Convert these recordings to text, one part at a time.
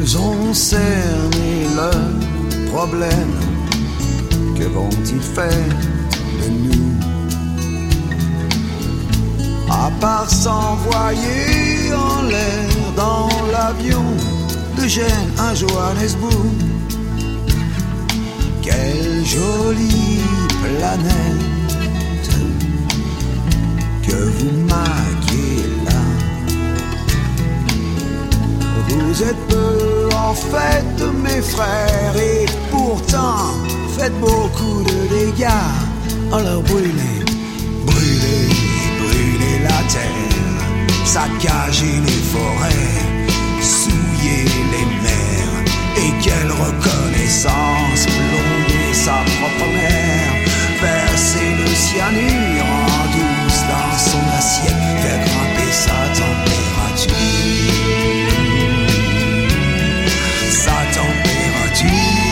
Ils ont cerné leurs problèmes. Que vont-ils faire de nous? À part s'envoyer en l'air dans l'avion de Gênes à Johannesburg. Quelle jolie planète que vous marquez là. Vous êtes peu en fait mes frères et pourtant faites beaucoup de dégâts. Alors brûlez, brûlez, brûlez la terre, saccagez les forêts, souillez les mers. Et quelle reconnaissance, plomber sa propre mère, verser le cyanure en douce dans son assiette, faire grimper sa température. Sa température.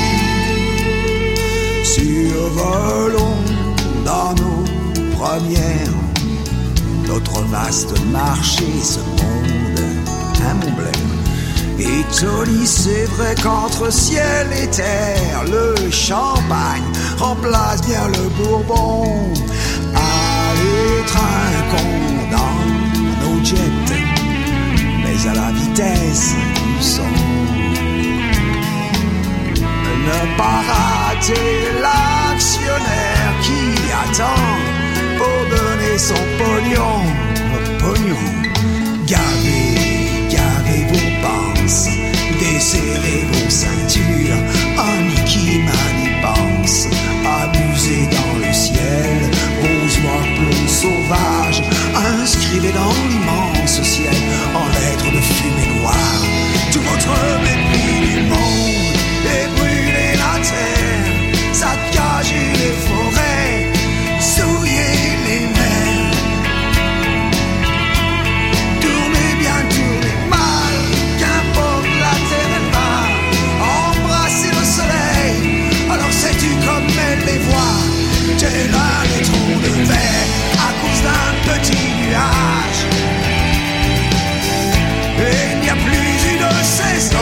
Survolons dans nos premières notre vaste marché, ce monde, un Mont Blanc. Et joli, c'est vrai qu'entre ciel et terre, le champagne remplace bien le bourbon. Allez, trinquons dans nos jets, mais à la vitesse du son. Ne pas rater l'actionnaire qui attend pour donner son pognon. Pognon, gavez, gavez vos pinces, desserrez vos ceintures, Aniki manipance, abusez dans le ciel, vos oies sauvages, inscrivez dans l'immense ciel, en lettres de fumée noire, tout votre mépris du monde, et brûlez la terre, saccagez les forêts, souillez les mers. Tournez bien, tournez mal, qu'importe la terre elle va embrasser le soleil. Alors sais-tu comme elle les voit, tel un étron de verre à cause d'un petit nuage. Et il n'y a plus une saison,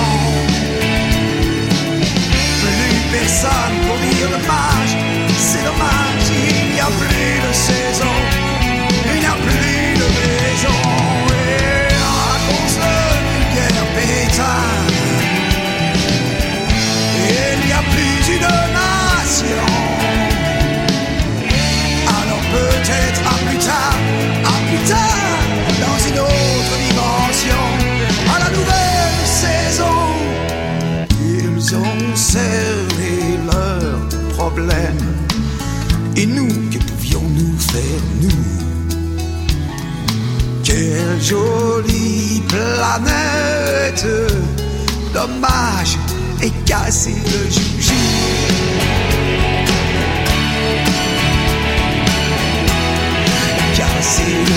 plus personne pour dire dommage. C'est dommage, il n'y a plus de saison, il n'y a plus de maison. Et à cause de vulgaire pétard, il n'y a plus une nation. Alors peut-être à plus tard, dans une autre dimension, à la nouvelle saison. Ils ont cerné leurs problèmes. Et nous, que pouvions-nous faire, nous? Quelle jolie planète! Dommage, et casser le juju. Casser le